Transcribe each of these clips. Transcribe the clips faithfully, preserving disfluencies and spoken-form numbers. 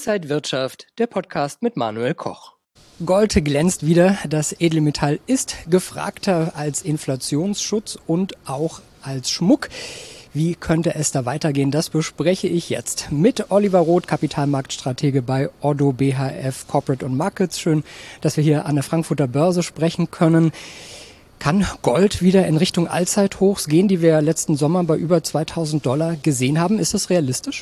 Inside Wirtschaft, der Podcast mit Manuel Koch. Gold glänzt wieder. Das Edelmetall ist gefragter als Inflationsschutz und auch als Schmuck. Wie könnte es da weitergehen? Das bespreche ich jetzt mit Oliver Roth, Kapitalmarktstratege bei Oddo B H F Corporate und Markets. Schön, dass wir hier an der Frankfurter Börse sprechen können. Kann Gold wieder in Richtung Allzeithochs gehen, die wir letzten Sommer bei über zweitausend Dollar gesehen haben? Ist das realistisch?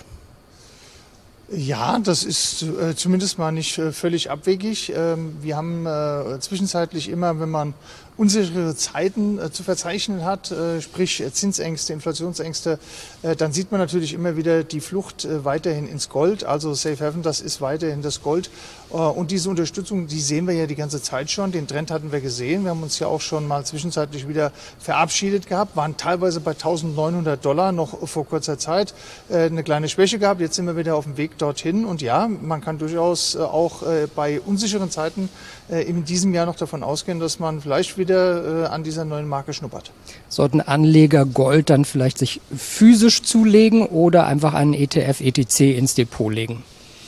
Ja, das ist äh, zumindest mal nicht äh, völlig abwegig. Ähm, wir haben äh, zwischenzeitlich immer, wenn man unsichere Zeiten äh, zu verzeichnen hat, äh, sprich Zinsängste, Inflationsängste, äh, dann sieht man natürlich immer wieder die Flucht äh, weiterhin ins Gold. Also Safe Haven, das ist weiterhin das Gold. Äh, und diese Unterstützung, die sehen wir ja die ganze Zeit schon. Den Trend hatten wir gesehen. Wir haben uns ja auch schon mal zwischenzeitlich wieder verabschiedet gehabt, waren teilweise bei eintausendneunhundert Dollar noch vor kurzer Zeit. Äh, eine kleine Schwäche gehabt. Jetzt sind wir wieder auf dem Weg dorthin. Und ja, man kann durchaus äh, auch äh, bei unsicheren Zeiten äh, in diesem Jahr noch davon ausgehen, dass man vielleicht wieder wieder an dieser neuen Marke schnuppert. Sollten Anleger Gold dann vielleicht sich physisch zulegen oder einfach einen E T F, E T C ins Depot legen?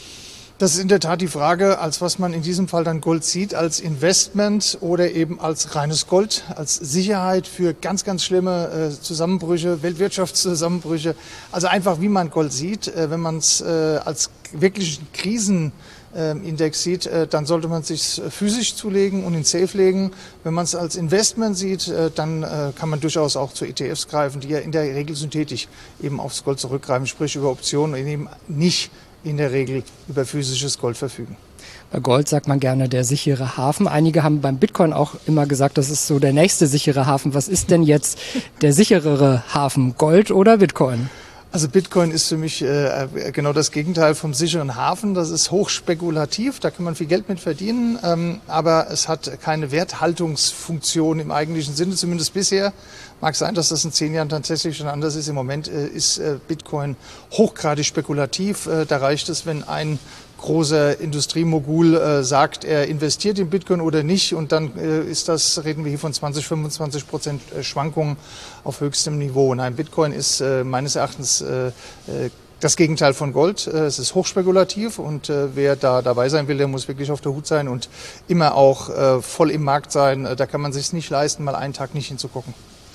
Das ist in der Tat die Frage, als was man in diesem Fall dann Gold sieht, als Investment oder eben als reines Gold, als Sicherheit für ganz, ganz schlimme äh, Zusammenbrüche, Weltwirtschaftszusammenbrüche. Also einfach, wie man Gold sieht, äh, wenn man es äh, als wirklichen Krisen Index sieht, dann sollte man es sich physisch zulegen und in Safe legen. Wenn man es als Investment sieht, dann kann man durchaus auch zu E T Fs greifen, die ja in der Regel synthetisch eben aufs Gold zurückgreifen, sprich über Optionen und eben nicht in der Regel über physisches Gold verfügen. Bei Gold sagt man gerne der sichere Hafen. Einige haben beim Bitcoin auch immer gesagt, das ist so der nächste sichere Hafen. Was ist denn jetzt der sicherere Hafen, Gold oder Bitcoin? Also Bitcoin ist für mich äh, genau das Gegenteil vom sicheren Hafen. Das ist hochspekulativ, da kann man viel Geld mit verdienen, ähm, aber es hat keine Werthaltungsfunktion im eigentlichen Sinne, zumindest bisher. Mag sein, dass das in zehn Jahren tatsächlich schon anders ist. Im Moment äh, ist äh, Bitcoin hochgradig spekulativ. Äh, da reicht es, wenn ein großer Industriemogul äh, sagt, er investiert in Bitcoin oder nicht, und dann äh, ist das, reden wir hier von zwanzig, fünfundzwanzig Prozent Schwankungen auf höchstem Niveau. Nein, Bitcoin ist äh, meines Erachtens äh, das Gegenteil von Gold. Äh, es ist hochspekulativ, und äh, wer da dabei sein will, der muss wirklich auf der Hut sein und immer auch äh, voll im Markt sein. Äh, da kann man sich nicht leisten, mal einen Tag nicht hinzugucken.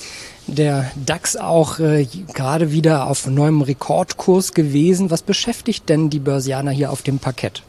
Der DAX auch äh, gerade wieder auf neuem Rekordkurs gewesen. Was beschäftigt denn die Börsianer hier auf dem Parkett?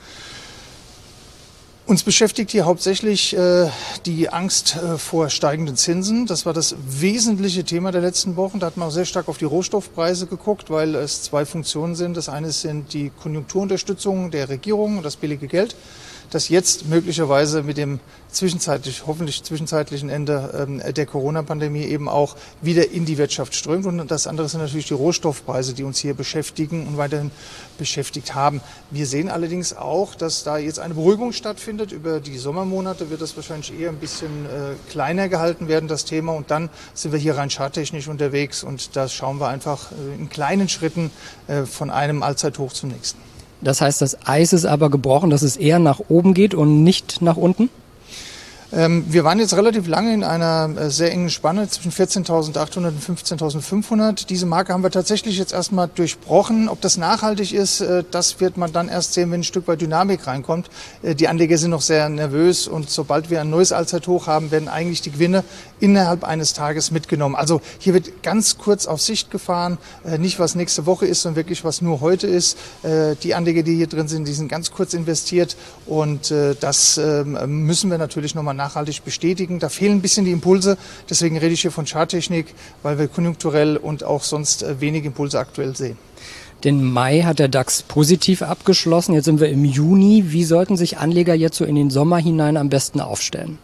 Uns beschäftigt hier hauptsächlich äh, die Angst äh, vor steigenden Zinsen. Das war das wesentliche Thema der letzten Wochen. Da hat man auch sehr stark auf die Rohstoffpreise geguckt, weil es zwei Funktionen sind. Das eine sind die Konjunkturunterstützung der Regierung und das billige Geld, das jetzt möglicherweise mit dem zwischenzeitlich, hoffentlich zwischenzeitlichen Ende ähm, der Corona-Pandemie eben auch wieder in die Wirtschaft strömt. Und das andere sind natürlich die Rohstoffpreise, die uns hier beschäftigen und weiterhin beschäftigt haben. Wir sehen allerdings auch, dass da jetzt eine Beruhigung stattfindet. Über die Sommermonate wird das wahrscheinlich eher ein bisschen äh, kleiner gehalten werden, das Thema. Und dann sind wir hier rein charttechnisch unterwegs, und da schauen wir einfach äh, in kleinen Schritten äh, von einem Allzeithoch zum nächsten. Das heißt, das Eis ist aber gebrochen, dass es eher nach oben geht und nicht nach unten? Ähm, wir waren jetzt relativ lange in einer äh, sehr engen Spanne zwischen vierzehntausendachthundert und fünfzehntausendfünfhundert. Diese Marke haben wir tatsächlich jetzt erstmal durchbrochen. Ob das nachhaltig ist, äh, das wird man dann erst sehen, wenn ein Stück weit Dynamik reinkommt. Äh, die Anleger sind noch sehr nervös, und sobald wir ein neues Allzeithoch haben, werden eigentlich die Gewinne innerhalb eines Tages mitgenommen. Also hier wird ganz kurz auf Sicht gefahren, äh, nicht was nächste Woche ist, sondern wirklich was nur heute ist. Äh, die Anleger, die hier drin sind, die sind ganz kurz investiert, und äh, das äh, müssen wir natürlich nochmal nachhaltig bestätigen. Da fehlen ein bisschen die Impulse. Deswegen rede ich hier von Charttechnik, weil wir konjunkturell und auch sonst wenig Impulse aktuell sehen. Den Mai hat der DAX positiv abgeschlossen. Jetzt sind wir im Juni. Wie sollten sich Anleger jetzt so in den Sommer hinein am besten aufstellen?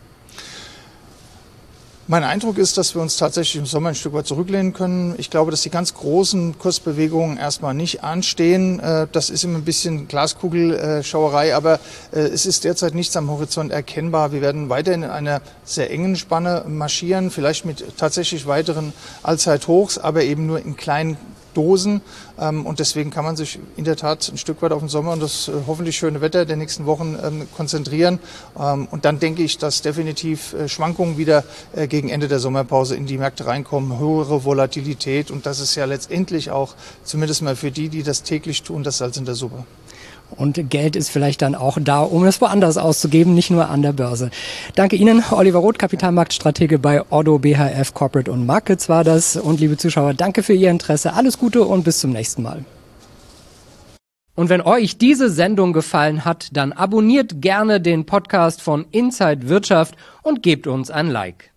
Mein Eindruck ist, dass wir uns tatsächlich im Sommer ein Stück weit zurücklehnen können. Ich glaube, dass die ganz großen Kursbewegungen erstmal nicht anstehen. Das ist immer ein bisschen Glaskugelschauerei, aber es ist derzeit nichts am Horizont erkennbar. Wir werden weiterhin in einer sehr engen Spanne marschieren, vielleicht mit tatsächlich weiteren Allzeithochs, aber eben nur in kleinen Dosen. Und deswegen kann man sich in der Tat ein Stück weit auf den Sommer und das hoffentlich schöne Wetter der nächsten Wochen konzentrieren. Und dann denke ich, dass definitiv Schwankungen wieder gegen Ende der Sommerpause in die Märkte reinkommen, höhere Volatilität. Und das ist ja letztendlich auch, zumindest mal für die, die das täglich tun, das Salz in der Suppe. Und Geld ist vielleicht dann auch da, um es woanders auszugeben, nicht nur an der Börse. Danke Ihnen, Oliver Roth, Kapitalmarktstratege bei Oddo B H F Corporate und Markets war das. Und liebe Zuschauer, danke für Ihr Interesse. Alles Gute und bis zum nächsten Mal. Und wenn euch diese Sendung gefallen hat, dann abonniert gerne den Podcast von Inside Wirtschaft und gebt uns ein Like.